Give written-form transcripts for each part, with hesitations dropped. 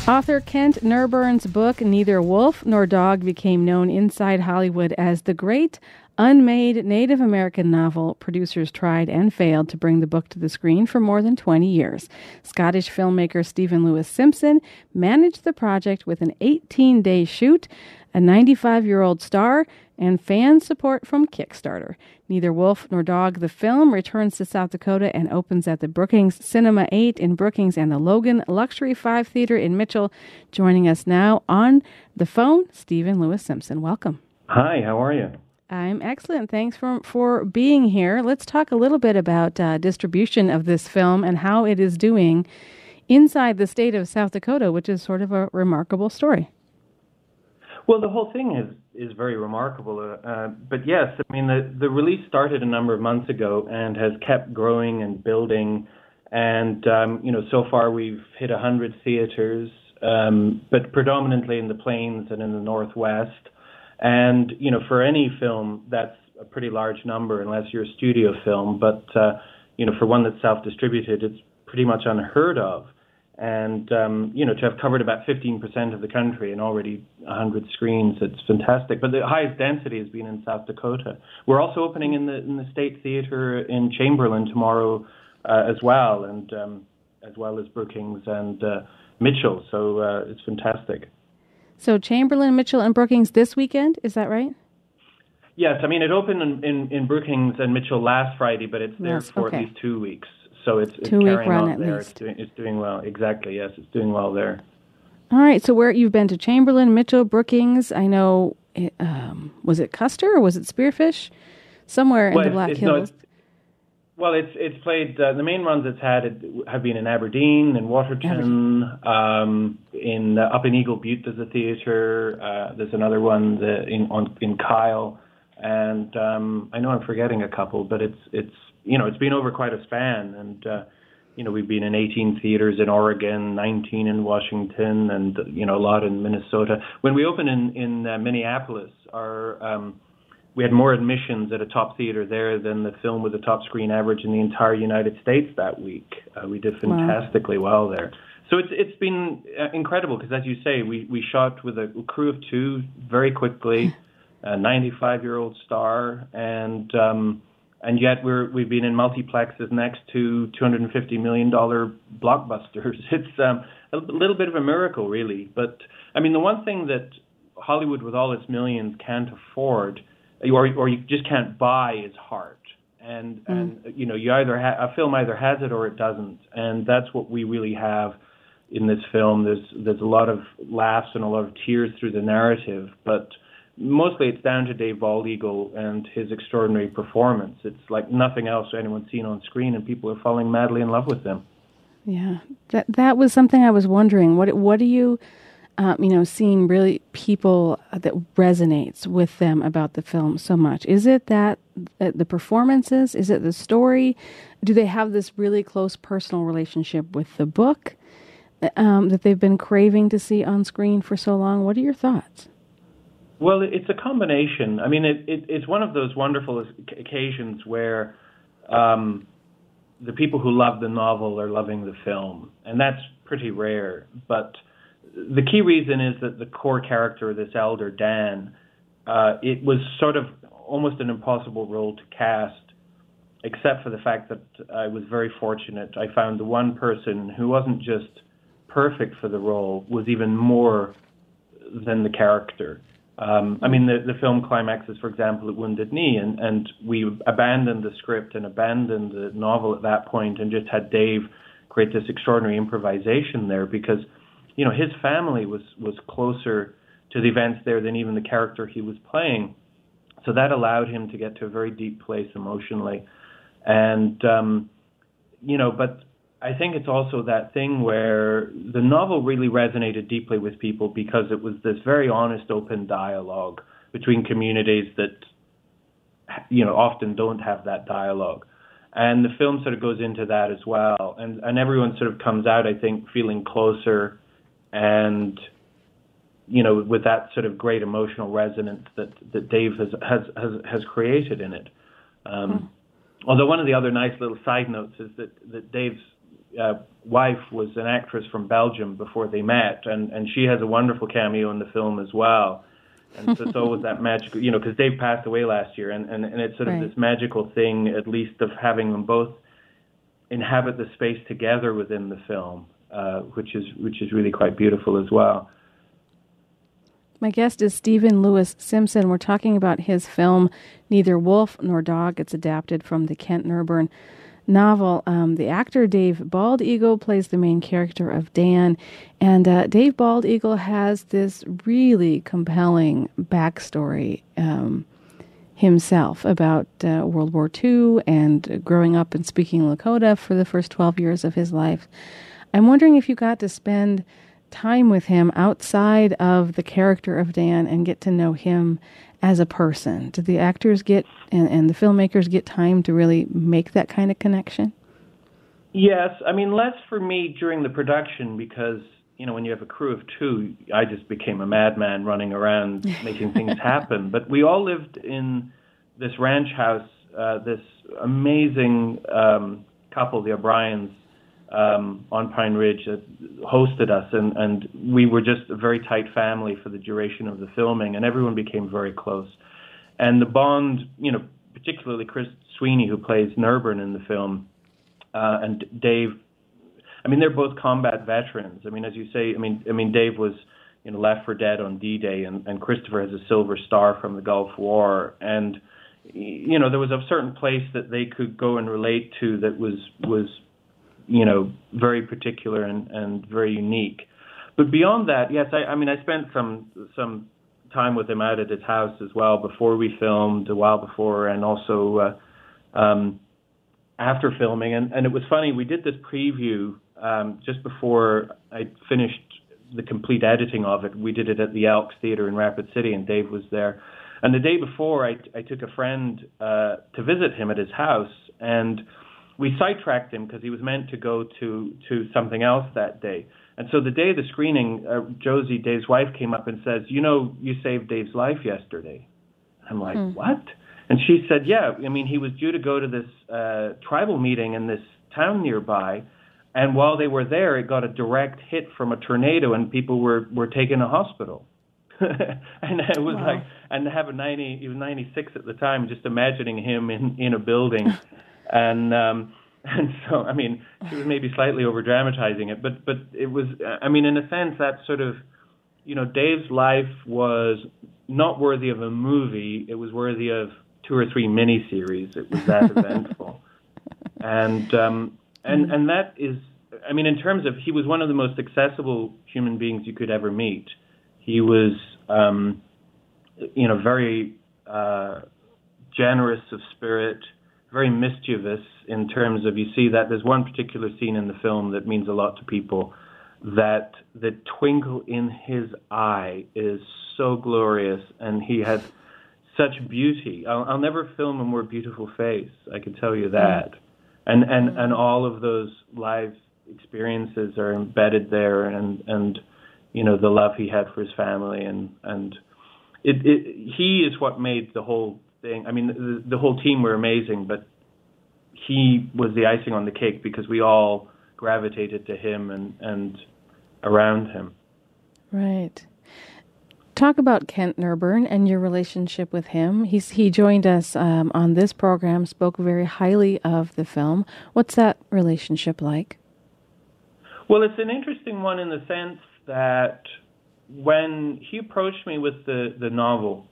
Author Kent Nerburn's book, Neither Wolf Nor Dog, became known inside Hollywood as the great unmade Native American novel. Producers tried and failed to bring the book to the screen for more than 20 years. Scottish filmmaker Stephen Lewis Simpson managed the project with an 18-day shoot, a 95-year-old star, and fan support from Kickstarter. Neither Wolf Nor Dog, the film, returns to South Dakota and opens at the Brookings Cinema 8 in Brookings and the Logan Luxury 5 Theater in Mitchell. Joining us now on the phone, Stephen Lewis Simpson. Welcome. Hi, how are you? I'm excellent. Thanks for being here. Let's talk a little bit about distribution of this film and how it is doing inside the state of South Dakota, which is sort of a remarkable story. Well, the whole thing is very remarkable. But yes, I mean, the release started a number of months ago and has kept growing and building. And, so far we've hit 100 theaters, but predominantly in the Plains and in the Northwest. And, for any film, that's a pretty large number unless you're a studio film. But, for one that's self-distributed, it's pretty much unheard of. And, to have covered about 15% of the country and already 100 screens, it's fantastic. But the highest density has been in South Dakota. We're also opening in the State Theatre in Chamberlain tomorrow as well, and as well as Brookings and Mitchell. So it's fantastic. So Chamberlain, Mitchell, and Brookings this weekend, is that right? Yes, I mean, it opened in Brookings and Mitchell last Friday, but it's there for at least 2 weeks. So it's carrying on there. It's doing well. Exactly, yes, it's doing well there. All right, so where you've been to Chamberlain, Mitchell, Brookings, I know, was it Custer or was it Spearfish? Somewhere in the Black Hills. It's played, the main runs it's had have been in Aberdeen, in Waterton, up in Eagle Butte there's a theatre, there's another one in Kyle, and I know I'm forgetting a couple, but it's been over quite a span, and we've been in 18 theaters in Oregon, 19 in Washington, and a lot in Minnesota. When we opened in Minneapolis, we had more admissions at a top theater there than the film with the top screen average in the entire United States that week. We did fantastically well there. So it's been incredible because, as you say, we shot with a crew of two very quickly, a 95-year-old star, and yet we've been in multiplexes next to $250 million blockbusters. It's a little bit of a miracle, really. But, I mean, the one thing that Hollywood, with all its millions, can't afford, or you just can't buy, is heart. And you either a film either has it or it doesn't. And that's what we really have in this film. There's a lot of laughs and a lot of tears through the narrative, but mostly it's down to Dave Bald-Eagle and his extraordinary performance. It's like nothing else anyone's seen on screen, and people are falling madly in love with him. Yeah, that was something I was wondering. What do you, seeing really people that resonates with them about the film so much? Is it that the performances? Is it the story? Do they have this really close personal relationship with the book that they've been craving to see on screen for so long? What are your thoughts? Well, it's a combination. I mean, it's one of those wonderful occasions where the people who love the novel are loving the film, and that's pretty rare. But the key reason is that the core character, this elder Dan, it was sort of almost an impossible role to cast, except for the fact that I was very fortunate. I found the one person who wasn't just perfect for the role, was even more than the character. I mean, the film climaxes, for example, at Wounded Knee, and we abandoned the script and abandoned the novel at that point and just had Dave create this extraordinary improvisation there because, his family was closer to the events there than even the character he was playing. So that allowed him to get to a very deep place emotionally. And, but I think it's also that thing where the novel really resonated deeply with people because it was this very honest, open dialogue between communities that, often don't have that dialogue. And the film sort of goes into that as well. And everyone sort of comes out, I think, feeling closer and, with that sort of great emotional resonance that Dave has created in it. Although one of the other nice little side notes is that Dave's wife was an actress from Belgium before they met, and she has a wonderful cameo in the film as well. And so was that magical, because Dave passed away last year, and it's sort of this magical thing, at least, of having them both inhabit the space together within the film, which is really quite beautiful as well. My guest is Stephen Lewis Simpson. We're talking about his film, Neither Wolf Nor Dog. It's adapted from the Kent Nerburn novel. The actor Dave Baldeagle plays the main character of Dan, and Dave Baldeagle has this really compelling backstory himself about World War II and growing up and speaking Lakota for the first 12 years of his life. I'm wondering if you got to spend time with him outside of the character of Dan and get to know him as a person. Did the actors get and the filmmakers get time to really make that kind of connection? Yes. I mean, less for me during the production because, when you have a crew of two, I just became a madman running around making things happen. But we all lived in this ranch house, this amazing couple, the O'Briens, on Pine Ridge, that hosted us, and we were just a very tight family for the duration of the filming, and everyone became very close. And the bond, particularly Chris Sweeney, who plays Nerburn in the film, and Dave, they're both combat veterans. As you say, Dave was, left for dead on D-Day, and Christopher has a Silver Star from the Gulf War, and, there was a certain place that they could go and relate to that was very particular and very unique. But beyond that, yes, I spent some time with him out at his house as well before we filmed, a while before, and also after filming. And it was funny, we did this preview just before I finished the complete editing of it. We did it at the Elks Theater in Rapid City, and Dave was there. And the day before, I took a friend to visit him at his house, and we sidetracked him because he was meant to go to something else that day. And so the day of the screening, Josie, Dave's wife, came up and says, you saved Dave's life yesterday. I'm like, what? And she said, yeah, he was due to go to this tribal meeting in this town nearby, and while they were there, it got a direct hit from a tornado, and people were taken to hospital. And it was like, and he was 96 at the time, just imagining him in a building. And so, she was maybe slightly over-dramatizing it, but it was, in a sense, that sort of, Dave's life was not worthy of a movie. It was worthy of 2 or 3 miniseries. It was that eventful. And that is, in terms of, he was one of the most accessible human beings you could ever meet. He was, very generous of spirit, very mischievous in terms of, you see that there's one particular scene in the film that means a lot to people, that the twinkle in his eye is so glorious, and he had such beauty. I'll never film a more beautiful face, I can tell you that. And all of those live experiences are embedded there, and the love he had for his family, and he is what made the whole thing. The whole team were amazing, but he was the icing on the cake because we all gravitated to him and around him. Right. Talk about Kent Nerburn and your relationship with him. He joined us on this program, spoke very highly of the film. What's that relationship like? Well, it's an interesting one in the sense that when he approached me with the novel,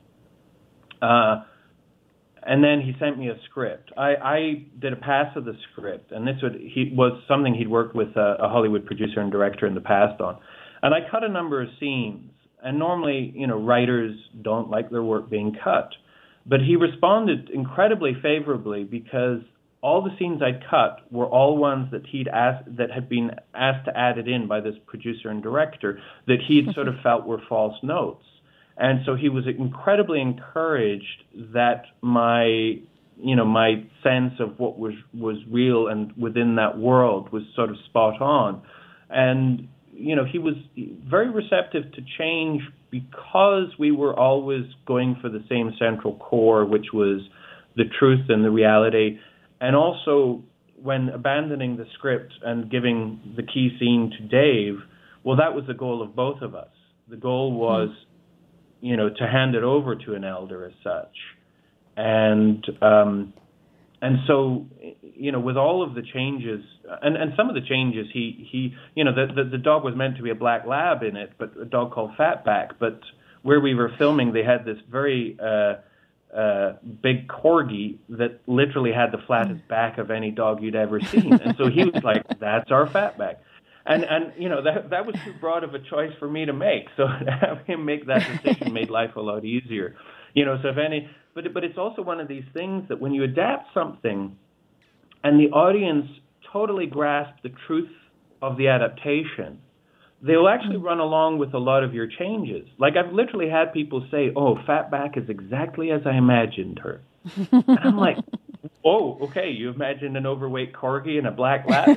and then he sent me a script. I did a pass of the script, and was something he'd worked with a Hollywood producer and director in the past on. And I cut a number of scenes, and normally, writers don't like their work being cut. But he responded incredibly favorably because all the scenes I'd cut were all ones that had been asked to add it in by this producer and director that he'd sort of felt were false notes. And so he was incredibly encouraged that my sense of what was real and within that world was sort of spot on. And, he was very receptive to change because we were always going for the same central core, which was the truth and the reality. And also, when abandoning the script and giving the key scene to Dave, well, that was the goal of both of us. The goal was, to hand it over to an elder as such. And so, with all of the changes, and some of the changes, the dog was meant to be a black lab in it, but a dog called Fatback. But where we were filming, they had this very big corgi that literally had the flattest back of any dog you'd ever seen. And so he was like, "That's our Fatback." And that was too broad of a choice for me to make. So to have him make that decision made life a lot easier. But it's also one of these things that when you adapt something and the audience totally grasp the truth of the adaptation, they'll actually run along with a lot of your changes. Like, I've literally had people say, "Oh, Fatback is exactly as I imagined her." And I'm like, "Oh, okay, you imagined an overweight corgi and a black lab?"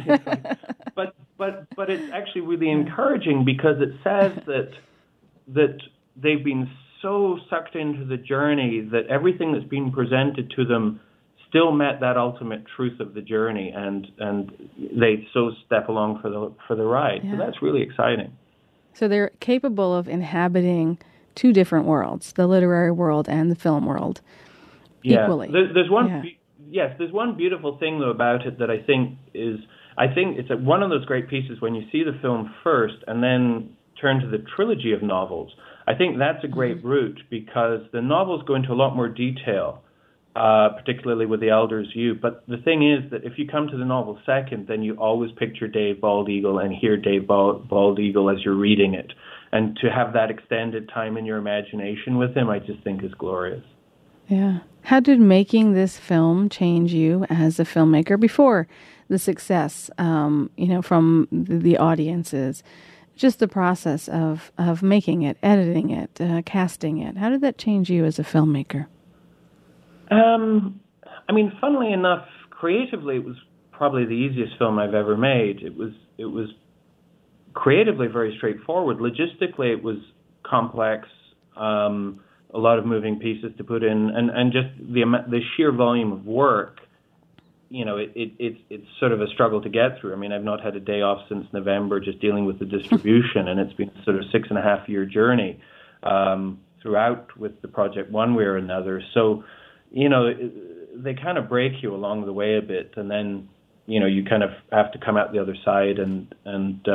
But it's actually really encouraging because it says that they've been so sucked into the journey that everything that's been presented to them still met that ultimate truth of the journey, and they so step along for the ride. Yeah. So that's really exciting. So they're capable of inhabiting two different worlds, the literary world and the film world, equally. There's one. Yes, there's one beautiful thing though about it that I think it's one of those great pieces when you see the film first and then turn to the trilogy of novels. I think that's a great route because the novels go into a lot more detail, particularly with the Elder's View. But the thing is that if you come to the novel second, then you always picture Dave Bald Eagle and hear Dave Bald Eagle as you're reading it. And to have that extended time in your imagination with him, I just think is glorious. Yeah. How did making this film change you as a filmmaker before the success, from the audiences? Just the process of making it, editing it, casting it. How did that change you as a filmmaker? Funnily enough, creatively, it was probably the easiest film I've ever made. It was creatively very straightforward. Logistically, it was complex, a lot of moving pieces to put in, and just the sheer volume of work. It's sort of a struggle to get through. I've not had a day off since November, just dealing with the distribution, and it's been sort of 6.5-year journey throughout with the project one way or another. So, they kind of break you along the way a bit, and then, you kind of have to come out the other side and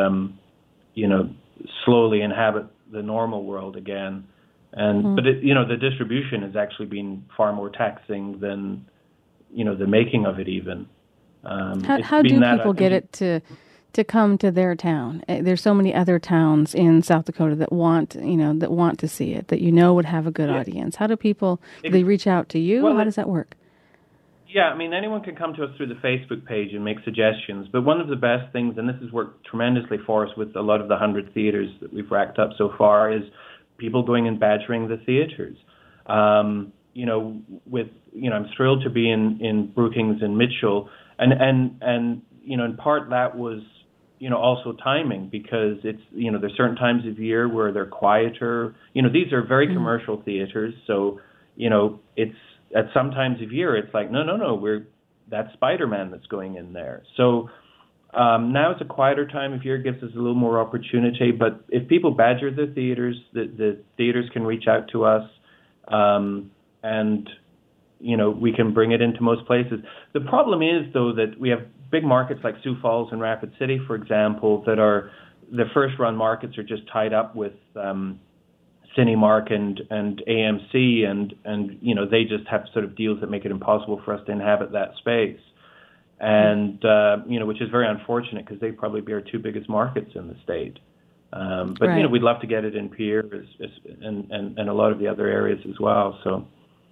slowly inhabit the normal world again. And but the distribution has actually been far more taxing than the making of it even. How do people get it to come to their town? There's so many other towns in South Dakota that want to see it, that would have a good audience. How do people, do they reach out to you? How does that work? Yeah, anyone can come to us through the Facebook page and make suggestions. But one of the best things, and this has worked tremendously for us with a lot of the 100 theaters that we've racked up so far, is people going and badgering the theaters. I'm thrilled to be in Brookings and Mitchell, and in part that was also timing, because it's there's certain times of year where they're quieter. These are very commercial theaters, so it's at some times of year it's like no, that's Spider-Man that's going in there. So now it's a quieter time of year, gives us a little more opportunity. But if people badger the theaters, the theaters can reach out to us, and we can bring it into most places. The problem is, though, that we have big markets like Sioux Falls and Rapid City, for example, that are the first-run markets are just tied up with Cinemark and AMC, and they just have sort of deals that make it impossible for us to inhabit that space. And which is very unfortunate, because they'd probably be our two biggest markets in the state. But right. We'd love to get it in Pierre and a lot of the other areas as well. So.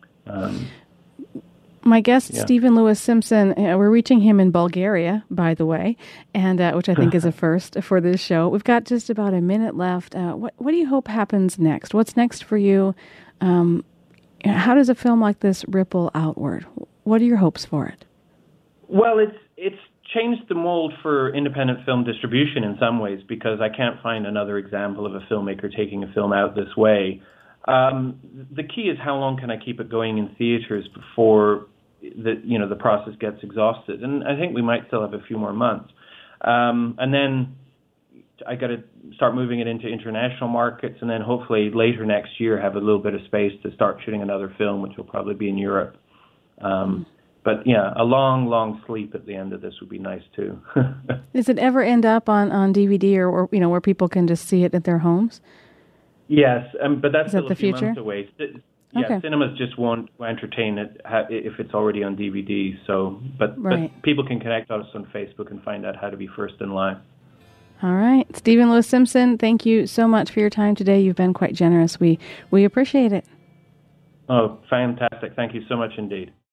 My guest, Stephen Lewis Simpson, we're reaching him in Bulgaria, by the way, and which I think is a first for this show. We've got just about a minute left. What do you hope happens next? What's next for you? How does a film like this ripple outward? What are your hopes for it? Well, it's changed the mold for independent film distribution in some ways, because I can't find another example of a filmmaker taking a film out this way. The key is, how long can I keep it going in theaters before the process gets exhausted. And I think we might still have a few more months. And then I got to start moving it into international markets, and then hopefully later next year have a little bit of space to start shooting another film, which will probably be in Europe. But yeah, a long sleep at the end of this would be nice too. Does it ever end up on DVD or where people can just see it at their homes? Yes, but that's still the a few future? months away. Yeah, Okay. cinemas just won't entertain it if it's already on DVD. So, but people can connect us on Facebook and find out how to be first in line. All right, Stephen Lewis Simpson, thank you so much for your time today. You've been quite generous. We appreciate it. Oh, fantastic! Thank you so much indeed.